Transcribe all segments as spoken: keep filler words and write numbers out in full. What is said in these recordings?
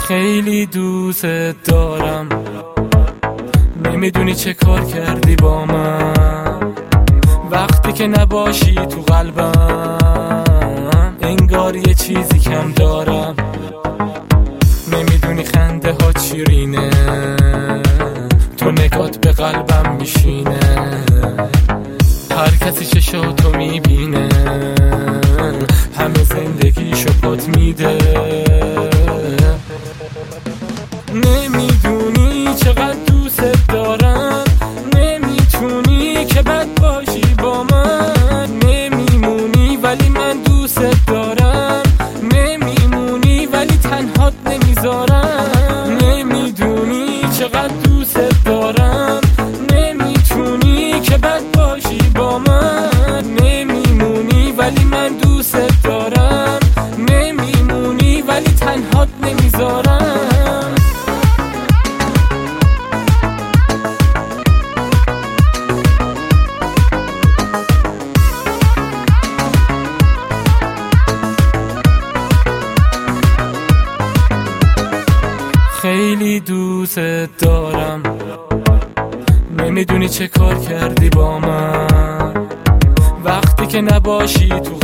خیلی دوست دارم، نمیدونی چه کار کردی با من. وقتی که نباشی تو قلبم انگار یه چیزی کم دارم. نمیدونی خنده ها چیرینه، تو نگات به قلبم میشینه. هر کسی چشاتو میبینه، همه زندگیشو پات میده. نمیدونی چقدر دوست دارم، نمیتونی که بد باشی با من. نمیمونی ولی من دوست دارم، نمیمونی ولی تنهات نمیذارم. نمیدونی چقدر دوست دارم، نمیتونی که بد باشی با من. نمیمونی ولی من دوست دارم، نمیمونی ولی تنهات نمیذارم. خیلی دوست دارم، نمیدونی چه کار کردی با من. وقتی که نباشی تو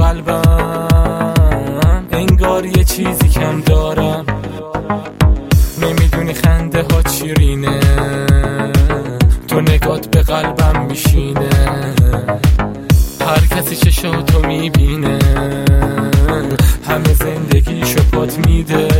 قلبم انگار یه چیزی کم دارم. نمیدونی خنده ها چیرینه، تو نگات به قلبم میشینه. هر کسی چشاتو میبینه، همه زندگیشو پات میده.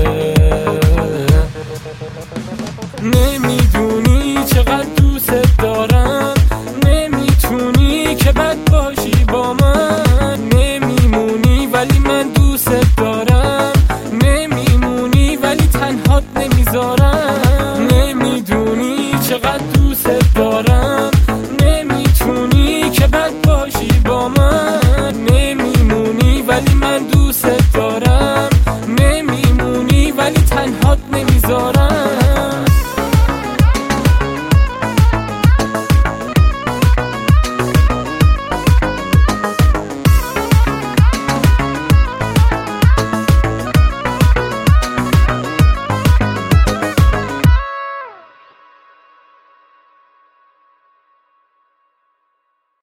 نمیدونی چقدر دوست دارم، نمیتونی که بد باشی با من. نمیمونی ولی من دوست دارم، نمیمونی ولی تنهات نمیذارم. نمیدونی چقدر دوست دارم، نمیتونی که بد باشی با من. نمیمونی ولی من دوست دارم، نمیمونی ولی تنهات نمیذارم.